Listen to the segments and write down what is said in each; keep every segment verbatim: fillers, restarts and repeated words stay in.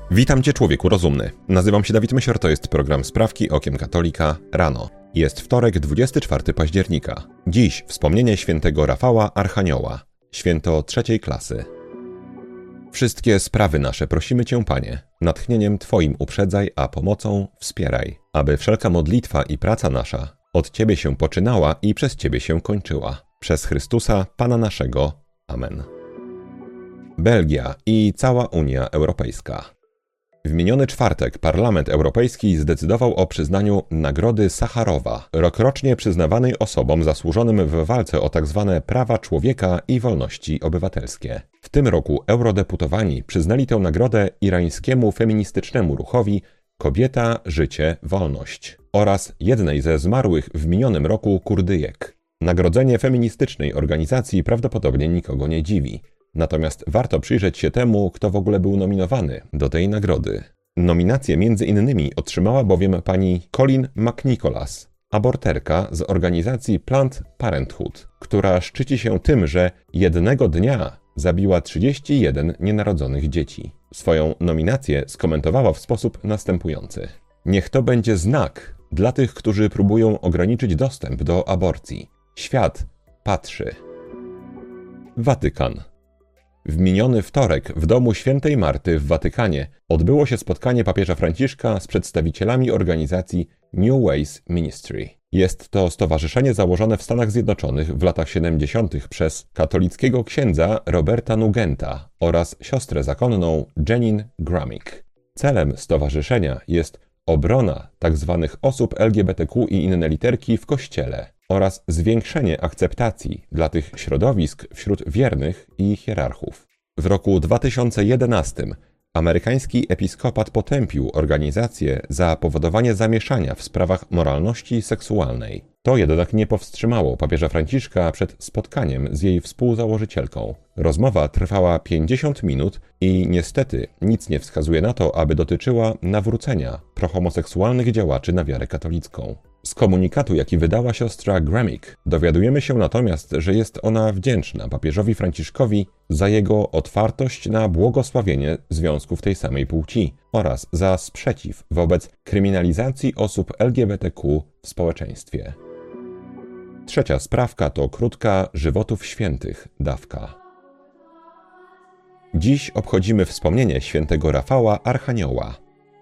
Witam Cię, człowieku rozumny. Nazywam się Dawid Mysior, to jest program Sprawki Okiem Katolika rano. Jest wtorek, dwudziestego czwartego października. Dziś wspomnienie świętego Rafała Archanioła, święto trzeciej klasy. Wszystkie sprawy nasze prosimy Cię, Panie, natchnieniem Twoim uprzedzaj, a pomocą wspieraj, aby wszelka modlitwa i praca nasza od Ciebie się poczynała i przez Ciebie się kończyła. Przez Chrystusa, Pana naszego. Amen. Belgia i cała Unia Europejska. W miniony czwartek Parlament Europejski zdecydował o przyznaniu Nagrody Sacharowa, rokrocznie przyznawanej osobom zasłużonym w walce o tzw. prawa człowieka i wolności obywatelskie. W tym roku eurodeputowani przyznali tę nagrodę irańskiemu feministycznemu ruchowi Kobieta, Życie, Wolność oraz jednej ze zmarłych w minionym roku Kurdyjek. Nagrodzenie feministycznej organizacji prawdopodobnie nikogo nie dziwi. Natomiast warto przyjrzeć się temu, kto w ogóle był nominowany do tej nagrody. Nominację między innymi otrzymała bowiem pani Colin McNicholas, aborterka z organizacji Planned Parenthood, która szczyci się tym, że jednego dnia zabiła trzydzieści jeden nienarodzonych dzieci. Swoją nominację skomentowała w sposób następujący. Niech to będzie znak dla tych, którzy próbują ograniczyć dostęp do aborcji. Świat patrzy. Watykan. W miniony wtorek w domu świętej Marty w Watykanie odbyło się spotkanie papieża Franciszka z przedstawicielami organizacji New Ways Ministry. Jest to stowarzyszenie założone w Stanach Zjednoczonych w latach siedemdziesiątych przez katolickiego księdza Roberta Nugenta oraz siostrę zakonną Jeannine Gramick. Celem stowarzyszenia jest obrona tzw. osób L G B T Q i inne literki w Kościele oraz zwiększenie akceptacji dla tych środowisk wśród wiernych i hierarchów. W roku dwa tysiące jedenastym amerykański episkopat potępił organizację za powodowanie zamieszania w sprawach moralności seksualnej. To jednak nie powstrzymało papieża Franciszka przed spotkaniem z jej współzałożycielką. Rozmowa trwała pięćdziesiąt minut i niestety nic nie wskazuje na to, aby dotyczyła nawrócenia prohomoseksualnych działaczy na wiarę katolicką. Z komunikatu, jaki wydała siostra Gramick, dowiadujemy się natomiast, że jest ona wdzięczna papieżowi Franciszkowi za jego otwartość na błogosławienie związków tej samej płci oraz za sprzeciw wobec kryminalizacji osób L G B T Q w społeczeństwie. Trzecia sprawka to krótka żywotów świętych dawka. Dziś obchodzimy wspomnienie świętego Rafała Archanioła.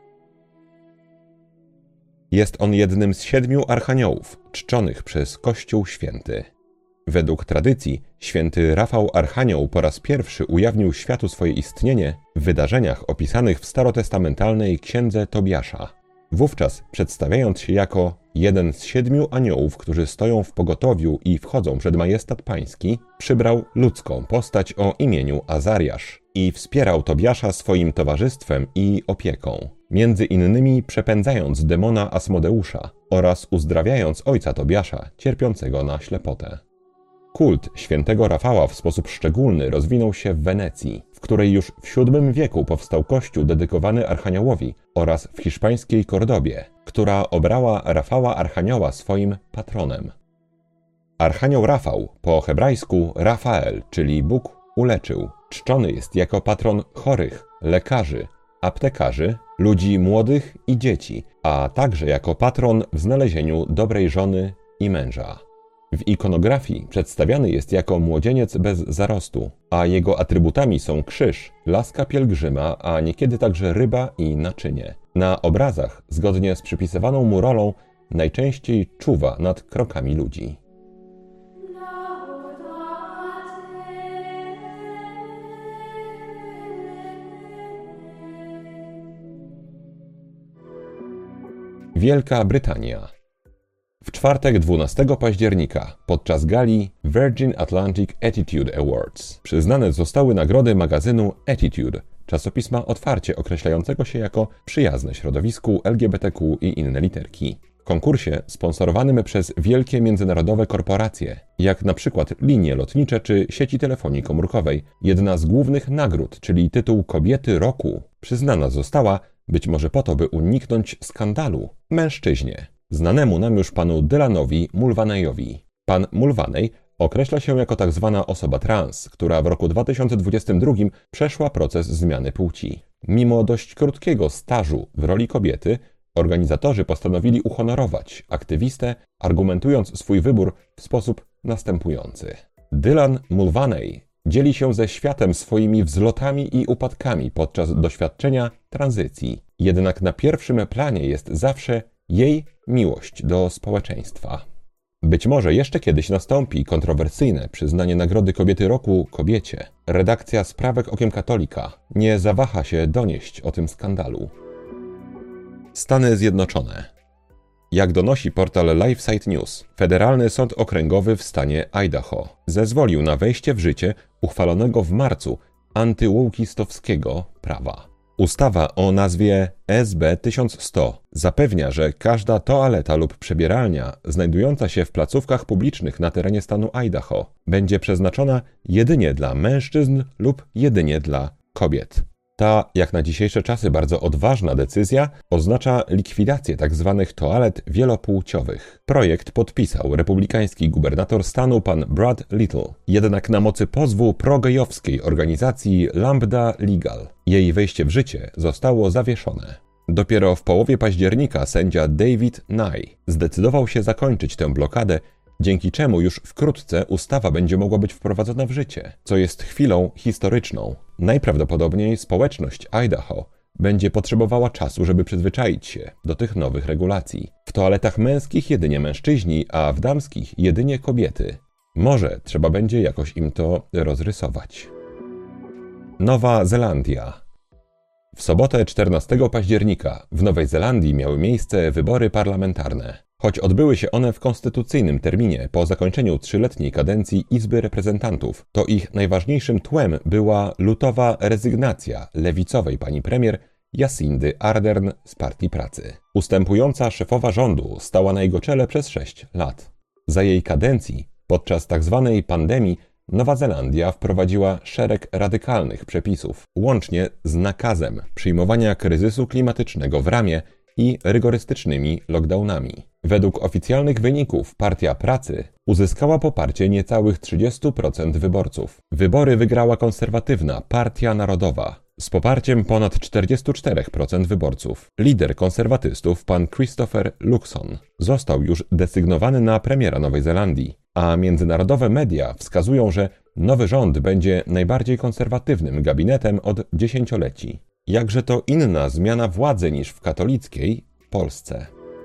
Jest on jednym z siedmiu archaniołów czczonych przez Kościół Święty. Według tradycji święty Rafał Archanioł po raz pierwszy ujawnił światu swoje istnienie w wydarzeniach opisanych w starotestamentalnej księdze Tobiasza. Wówczas, przedstawiając się jako jeden z siedmiu aniołów, którzy stoją w pogotowiu i wchodzą przed majestat pański, przybrał ludzką postać o imieniu Azariasz i wspierał Tobiasza swoim towarzystwem i opieką, między innymi przepędzając demona Asmodeusza oraz uzdrawiając ojca Tobiasza, cierpiącego na ślepotę. Kult świętego Rafała w sposób szczególny rozwinął się w Wenecji, w której już w siódmym wieku powstał kościół dedykowany Archaniołowi, oraz w hiszpańskiej Kordobie, która obrała Rafała Archanioła swoim patronem. Archanioł Rafał, po hebrajsku Rafael, czyli Bóg uleczył, czczony jest jako patron chorych, lekarzy, aptekarzy, ludzi młodych i dzieci, a także jako patron w znalezieniu dobrej żony i męża. W ikonografii przedstawiany jest jako młodzieniec bez zarostu, a jego atrybutami są krzyż, laska pielgrzyma, a niekiedy także ryba i naczynie. Na obrazach, zgodnie z przypisywaną mu rolą, najczęściej czuwa nad krokami ludzi. Wielka Brytania. W czwartek dwunastego października podczas gali Virgin Atlantic Attitude Awards przyznane zostały nagrody magazynu Attitude, czasopisma otwarcie określającego się jako przyjazne środowisku L G B T Q i inne literki. W konkursie sponsorowanym przez wielkie międzynarodowe korporacje, jak na przykład linie lotnicze czy sieci telefonii komórkowej, jedna z głównych nagród, czyli tytuł Kobiety Roku, przyznana została, być może po to, by uniknąć skandalu, mężczyźnie, znanemu nam już panu Dylanowi Mulvaneyowi. Pan Mulvaney określa się jako tak zwana osoba trans, która w roku dwa tysiące dwudziestym drugim przeszła proces zmiany płci. Mimo dość krótkiego stażu w roli kobiety, organizatorzy postanowili uhonorować aktywistę, argumentując swój wybór w sposób następujący. Dylan Mulvaney dzieli się ze światem swoimi wzlotami i upadkami podczas doświadczenia tranzycji. Jednak na pierwszym planie jest zawsze jej miłość do społeczeństwa. Być może jeszcze kiedyś nastąpi kontrowersyjne przyznanie Nagrody Kobiety Roku kobiecie. Redakcja Sprawek Okiem Katolika nie zawaha się donieść o tym skandalu. Stany Zjednoczone. Jak donosi portal LifeSite News, Federalny Sąd Okręgowy w stanie Idaho zezwolił na wejście w życie uchwalonego w marcu antywołkistowskiego prawa. Ustawa o nazwie S B tysiąc sto zapewnia, że każda toaleta lub przebieralnia znajdująca się w placówkach publicznych na terenie stanu Idaho będzie przeznaczona jedynie dla mężczyzn lub jedynie dla kobiet. Ta, jak na dzisiejsze czasy, bardzo odważna decyzja oznacza likwidację tzw. toalet wielopłciowych. Projekt podpisał republikański gubernator stanu pan Brad Little. Jednak na mocy pozwu progejowskiej organizacji Lambda Legal jej wejście w życie zostało zawieszone. Dopiero w połowie października sędzia David Nye zdecydował się zakończyć tę blokadę, dzięki czemu już wkrótce ustawa będzie mogła być wprowadzona w życie, co jest chwilą historyczną. Najprawdopodobniej społeczność Idaho będzie potrzebowała czasu, żeby przyzwyczaić się do tych nowych regulacji. W toaletach męskich jedynie mężczyźni, a w damskich jedynie kobiety. Może trzeba będzie jakoś im to rozrysować. Nowa Zelandia. W sobotę czternastego października w Nowej Zelandii miały miejsce wybory parlamentarne. Choć odbyły się one w konstytucyjnym terminie po zakończeniu trzyletniej kadencji Izby Reprezentantów, to ich najważniejszym tłem była lutowa rezygnacja lewicowej pani premier Jacindy Ardern z Partii Pracy. Ustępująca szefowa rządu stała na jego czele przez sześć lat. Za jej kadencji, podczas tzw. pandemii, Nowa Zelandia wprowadziła szereg radykalnych przepisów, łącznie z nakazem przyjmowania kryzysu klimatycznego w ramię i rygorystycznymi lockdownami. Według oficjalnych wyników Partia Pracy uzyskała poparcie niecałych trzydzieści procent wyborców. Wybory wygrała konserwatywna Partia Narodowa z poparciem ponad czterdzieści cztery procent wyborców. Lider konserwatystów, pan Christopher Luxon, został już desygnowany na premiera Nowej Zelandii, a międzynarodowe media wskazują, że nowy rząd będzie najbardziej konserwatywnym gabinetem od dziesięcioleci. Jakże to inna zmiana władzy niż w katolickiej Polsce.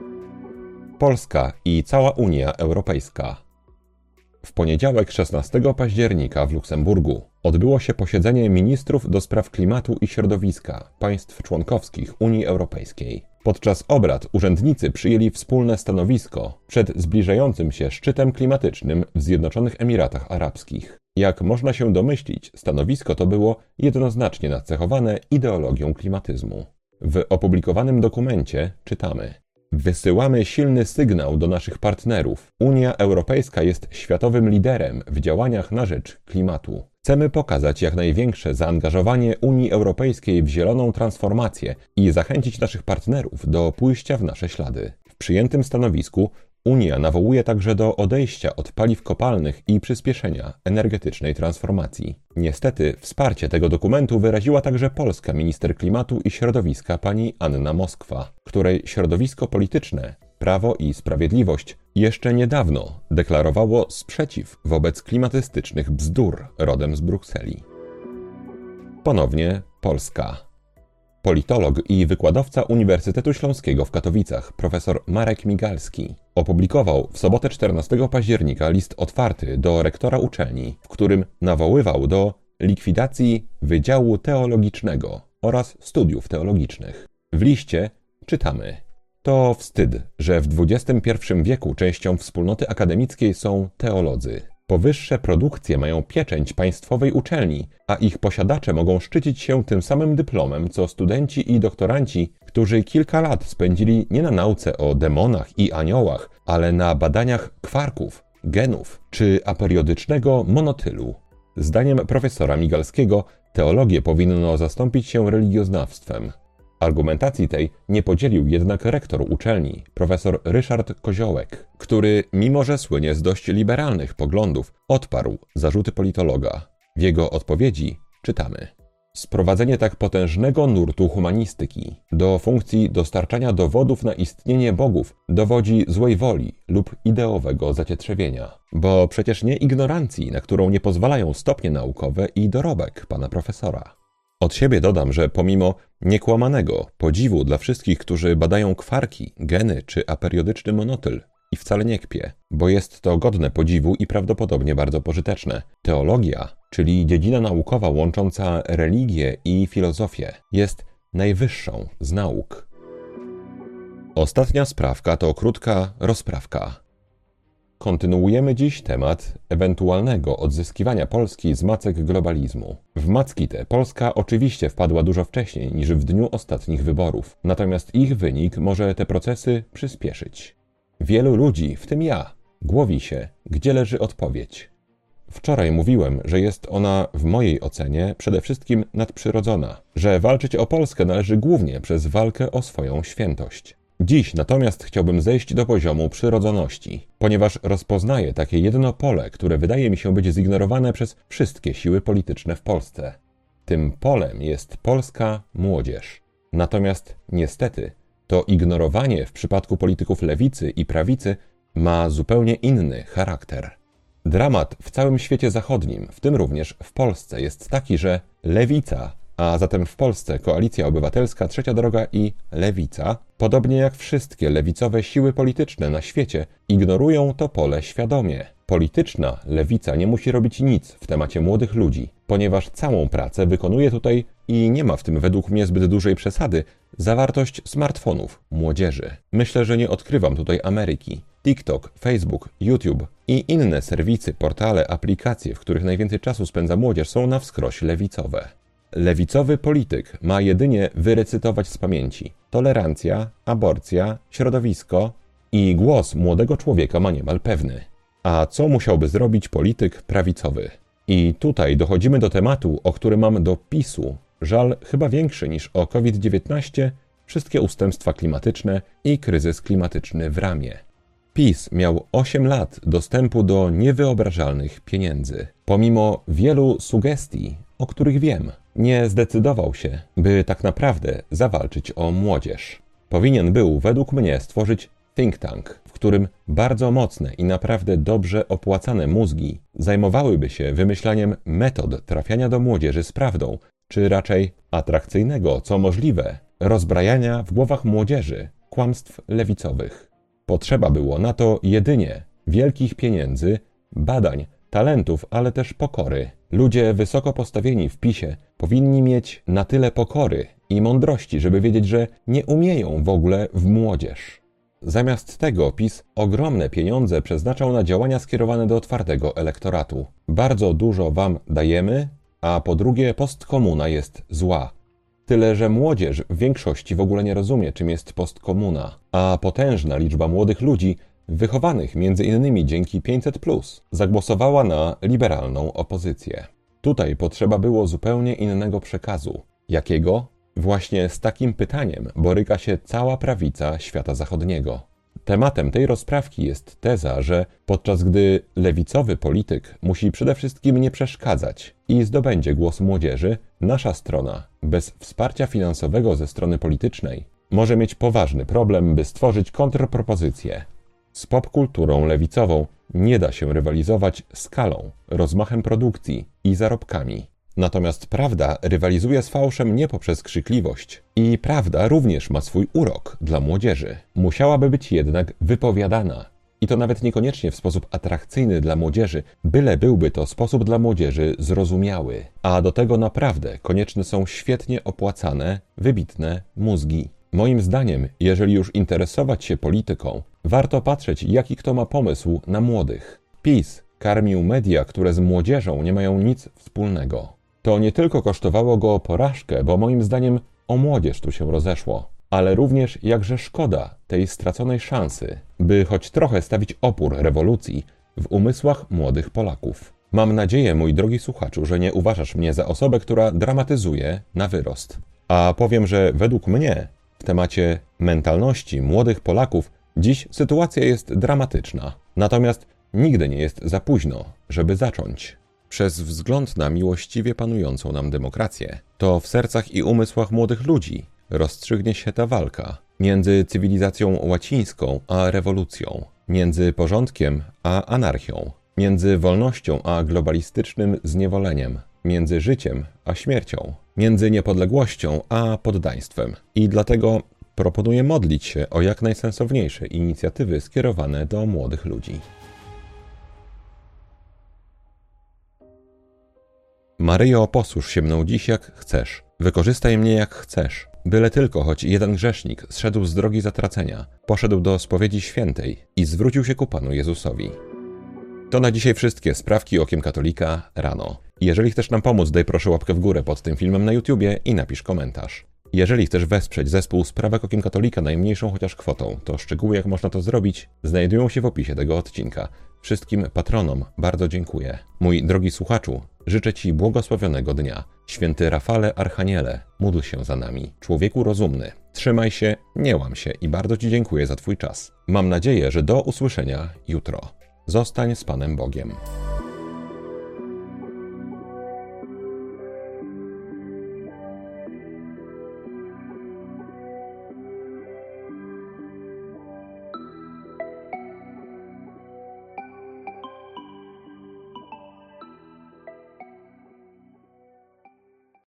Polska i cała Unia Europejska. W poniedziałek szesnastego października w Luksemburgu odbyło się posiedzenie ministrów do spraw klimatu i środowiska państw członkowskich Unii Europejskiej. Podczas obrad urzędnicy przyjęli wspólne stanowisko przed zbliżającym się szczytem klimatycznym w Zjednoczonych Emiratach Arabskich. Jak można się domyślić, stanowisko to było jednoznacznie nacechowane ideologią klimatyzmu. W opublikowanym dokumencie czytamy: wysyłamy silny sygnał do naszych partnerów. Unia Europejska jest światowym liderem w działaniach na rzecz klimatu. Chcemy pokazać jak największe zaangażowanie Unii Europejskiej w zieloną transformację i zachęcić naszych partnerów do pójścia w nasze ślady. W przyjętym stanowisku Unia nawołuje także do odejścia od paliw kopalnych i przyspieszenia energetycznej transformacji. Niestety wsparcie tego dokumentu wyraziła także polska minister klimatu i środowiska pani Anna Moskwa, której środowisko polityczne Prawo i Sprawiedliwość jeszcze niedawno deklarowało sprzeciw wobec klimatystycznych bzdur rodem z Brukseli. Ponownie Polska. Politolog i wykładowca Uniwersytetu Śląskiego w Katowicach, profesor Marek Migalski, opublikował w sobotę czternastego października list otwarty do rektora uczelni, w którym nawoływał do likwidacji Wydziału Teologicznego oraz studiów teologicznych. W liście czytamy: to wstyd, że w dwudziestym pierwszym wieku częścią wspólnoty akademickiej są teolodzy. Powyższe produkcje mają pieczęć państwowej uczelni, a ich posiadacze mogą szczycić się tym samym dyplomem, co studenci i doktoranci, którzy kilka lat spędzili nie na nauce o demonach i aniołach, ale na badaniach kwarków, genów czy aperiodycznego monotylu. Zdaniem profesora Migalskiego teologię powinno zastąpić się religioznawstwem. Argumentacji tej nie podzielił jednak rektor uczelni, profesor Ryszard Koziołek, który, mimo że słynie z dość liberalnych poglądów, odparł zarzuty politologa. W jego odpowiedzi czytamy: Sprowadzenie tak potężnego nurtu humanistyki do funkcji dostarczania dowodów na istnienie bogów dowodzi złej woli lub ideowego zacietrzewienia. Bo przecież nie ignorancji, na którą nie pozwalają stopnie naukowe i dorobek pana profesora. Od siebie dodam, że pomimo niekłamanego podziwu dla wszystkich, którzy badają kwarki, geny czy aperiodyczny monotyl, i wcale nie kpię, bo jest to godne podziwu i prawdopodobnie bardzo pożyteczne. Teologia, czyli dziedzina naukowa łącząca religię i filozofię, jest najwyższą z nauk. Ostatnia sprawka to krótka rozprawka. Kontynuujemy dziś temat ewentualnego odzyskiwania Polski z macek globalizmu. W macki te Polska oczywiście wpadła dużo wcześniej niż w dniu ostatnich wyborów, natomiast ich wynik może te procesy przyspieszyć. Wielu ludzi, w tym ja, głowi się, gdzie leży odpowiedź. Wczoraj mówiłem, że jest ona w mojej ocenie przede wszystkim nadprzyrodzona, że walczyć o Polskę należy głównie przez walkę o swoją świętość. Dziś natomiast chciałbym zejść do poziomu przyrodzoności, ponieważ rozpoznaję takie jedno pole, które wydaje mi się być zignorowane przez wszystkie siły polityczne w Polsce. Tym polem jest polska młodzież. Natomiast niestety to ignorowanie w przypadku polityków lewicy i prawicy ma zupełnie inny charakter. Dramat w całym świecie zachodnim, w tym również w Polsce, jest taki, że lewica, a zatem w Polsce Koalicja Obywatelska, Trzecia Droga i Lewica, podobnie jak wszystkie lewicowe siły polityczne na świecie, ignorują to pole świadomie. Polityczna lewica nie musi robić nic w temacie młodych ludzi, ponieważ całą pracę wykonuje tutaj, i nie ma w tym według mnie zbyt dużej przesady, zawartość smartfonów młodzieży. Myślę, że nie odkrywam tutaj Ameryki. TikTok, Facebook, YouTube i inne serwisy, portale, aplikacje, w których najwięcej czasu spędza młodzież, są na wskroś lewicowe. Lewicowy polityk ma jedynie wyrecytować z pamięci tolerancja, aborcja, środowisko i głos młodego człowieka ma niemal pewny. A co musiałby zrobić polityk prawicowy? I tutaj dochodzimy do tematu, o którym mam do PiSu żal chyba większy niż o COVID dziewiętnaście, wszystkie ustępstwa klimatyczne i kryzys klimatyczny w ramię. PiS miał osiem lat dostępu do niewyobrażalnych pieniędzy. Pomimo wielu sugestii, o których wiem, nie zdecydował się, by tak naprawdę zawalczyć o młodzież. Powinien był, według mnie, stworzyć think tank, w którym bardzo mocne i naprawdę dobrze opłacane mózgi zajmowałyby się wymyślaniem metod trafiania do młodzieży z prawdą, czy raczej atrakcyjnego, co możliwe, rozbrajania w głowach młodzieży kłamstw lewicowych. Potrzeba było na to jedynie wielkich pieniędzy, badań, talentów, ale też pokory. Ludzie wysoko postawieni w PiSie powinni mieć na tyle pokory i mądrości, żeby wiedzieć, że nie umieją w ogóle w młodzież. Zamiast tego PiS ogromne pieniądze przeznaczał na działania skierowane do twardego elektoratu. Bardzo dużo wam dajemy, a po drugie postkomuna jest zła. Tyle, że młodzież w większości w ogóle nie rozumie, czym jest postkomuna, a potężna liczba młodych ludzi, wychowanych między innymi dzięki pięćset plus, zagłosowała na liberalną opozycję. Tutaj potrzeba było zupełnie innego przekazu. Jakiego? Właśnie z takim pytaniem boryka się cała prawica świata zachodniego. Tematem tej rozprawki jest teza, że podczas gdy lewicowy polityk musi przede wszystkim nie przeszkadzać i zdobędzie głos młodzieży, nasza strona, bez wsparcia finansowego ze strony politycznej, może mieć poważny problem, by stworzyć kontrpropozycję. Z popkulturą lewicową nie da się rywalizować skalą, rozmachem produkcji i zarobkami. Natomiast prawda rywalizuje z fałszem nie poprzez krzykliwość. I prawda również ma swój urok dla młodzieży. Musiałaby być jednak wypowiadana. I to nawet niekoniecznie w sposób atrakcyjny dla młodzieży, byle byłby to sposób dla młodzieży zrozumiały. A do tego naprawdę konieczne są świetnie opłacane, wybitne mózgi. Moim zdaniem, jeżeli już interesować się polityką, warto patrzeć, jaki kto ma pomysł na młodych. PiS karmił media, które z młodzieżą nie mają nic wspólnego. To nie tylko kosztowało go porażkę, bo moim zdaniem o młodzież tu się rozeszło, ale również jakże szkoda tej straconej szansy, by choć trochę stawić opór rewolucji w umysłach młodych Polaków. Mam nadzieję, mój drogi słuchaczu, że nie uważasz mnie za osobę, która dramatyzuje na wyrost. A powiem, że według mnie w temacie mentalności młodych Polaków dziś sytuacja jest dramatyczna. Natomiast nigdy nie jest za późno, żeby zacząć. przez wzgląd na miłościwie panującą nam demokrację. To w sercach i umysłach młodych ludzi rozstrzygnie się ta walka między cywilizacją łacińską a rewolucją, między porządkiem a anarchią, między wolnością a globalistycznym zniewoleniem, między życiem a śmiercią, między niepodległością a poddaństwem. I dlatego proponuję modlić się o jak najsensowniejsze inicjatywy skierowane do młodych ludzi. Maryjo, posłuż się mną dziś jak chcesz. Wykorzystaj mnie jak chcesz. Byle tylko choć jeden grzesznik zszedł z drogi zatracenia, poszedł do spowiedzi świętej i zwrócił się ku Panu Jezusowi. To na dzisiaj wszystkie sprawki Okiem Katolika rano. Jeżeli chcesz nam pomóc, daj proszę łapkę w górę pod tym filmem na YouTubie i napisz komentarz. Jeżeli chcesz wesprzeć zespół Sprawek Okiem Katolika najmniejszą chociaż kwotą, to szczegóły jak można to zrobić znajdują się w opisie tego odcinka. Wszystkim patronom bardzo dziękuję. Mój drogi słuchaczu, życzę Ci błogosławionego dnia. Święty Rafale Archaniele, módl się za nami. Człowieku rozumny, trzymaj się, nie łam się i bardzo Ci dziękuję za Twój czas. Mam nadzieję, że do usłyszenia jutro. Zostań z Panem Bogiem.